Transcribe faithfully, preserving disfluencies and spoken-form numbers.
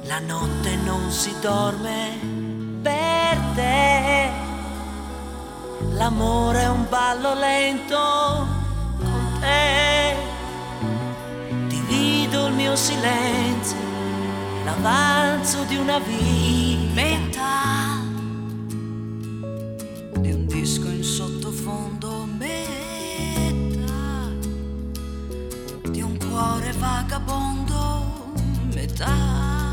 La notte non si dorme per te. L'amore è un ballo lento con te. Divido il mio silenzio, l'avanzo di una vita, metà di un disco in sottofondo, metà di un cuore vagabondo, metà